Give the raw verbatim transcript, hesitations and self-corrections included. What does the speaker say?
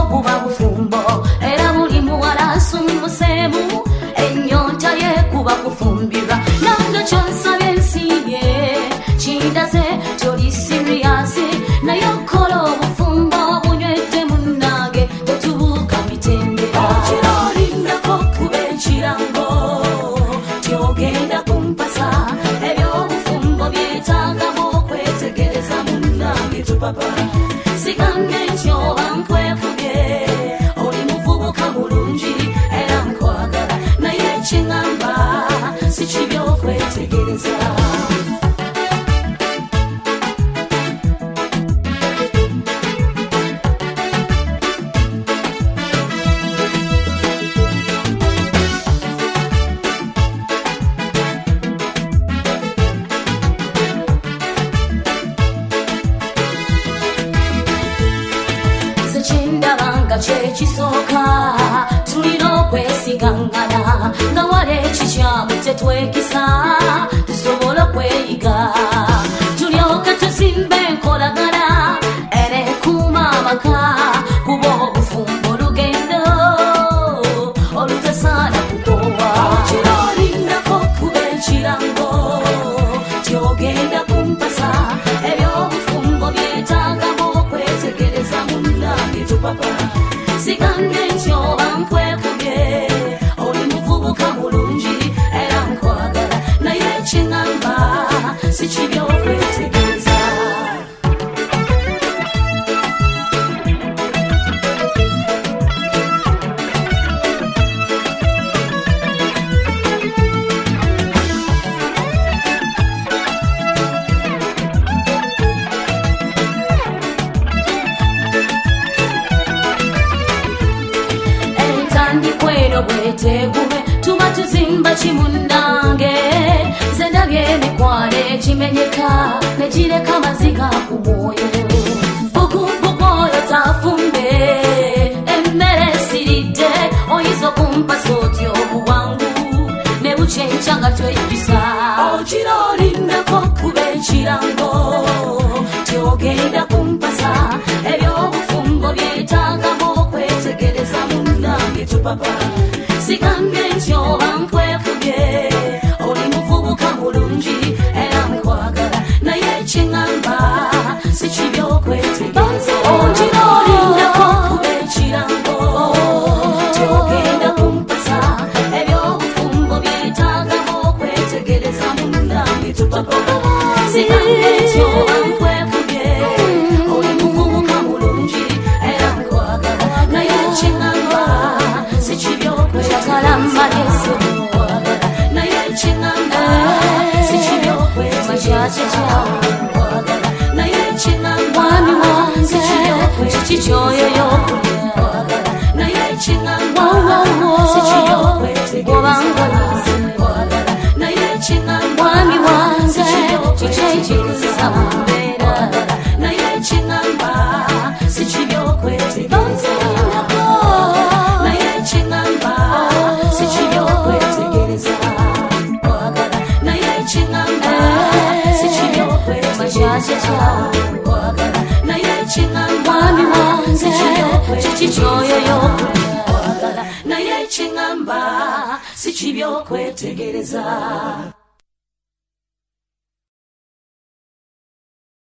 kuba bufumbo era buli muwala asummuseemu ennyonta ye kuba kufumbirwa nange kyonsabye ensiibye kindaze toli siriyasi naye okola obufumbo bunywedde munnange tetubuuka mitendera okira olindako kuba ekirango tyogenda kumpasa ebyobufumbo byetaagamu okwetegereza munnange tupapa sigambye nti oba nkwefubye oli muvubuka bulungi era nkwagala naye ekiŋŋamba si kibi okwetegereza kindabanga kyekisooka tulina okwesigangana nga wala ekikyamu tetwekisa tusobola okweyiga tulyoke tuzimba enkolagana era ekuuma amaka kuba obufumbo olugendo olutasaana kukoowa kira olindako kuba ekirango tyogenda kumpasa ebyobufumbo byetaagamu okwetegereza munnange tupapa sigambye nti oba nkwekubye oli muvubuka bulungi era nkwagala naye ekiŋŋamba si kibi okwetegereza ndikwero bwetegume tuba tuzimba kimundange nze ndabye emikwano ekimenyeka negireka maziga ku mwoyo bukubuku oyo tafumbe emmere esiridde oyinza okumpasa otyo obuwangu ne bukyenkya nga tweyisa okira olindako kuba ekirango tyogenda kumpasa ebyobufumbo byetaagamu okwetegereza munnange tupapa sigambye nti oba nkwekubye oli muvubuka bulungi era nkwagala naye ekiŋŋamba si kibi okwetegereza okira olindako kuba ekirango tyogenda kumpasa ebyobufumbo byetaagamu okwetegereza munnange tupapa sigambye nti oba nkwekubye oli muvubuka bulungi era nkwagala naye ekiŋŋamba si kibi okwetagala mmalesi nkwagala naye ekiŋŋamba si kibi okwetegereza nkwagala naye ekiŋŋamba mwami wange kiki kyoyoyo okulya naye ekiŋŋamba si kibi okwetegereza nkwagala naye ekiŋŋamba mwami wange kiki ekikuziza mu mbeera naye ekiŋŋamba si kibi okwetegereza naye ekiŋŋamba si kibi okwetegereza nkwagala naye ekiŋŋamba si kibi okwetegereza nkwagala naye ekiŋŋamba mwami wange kiki kyoyoyo okulya naye ekiŋŋamba si kibi okwetegereza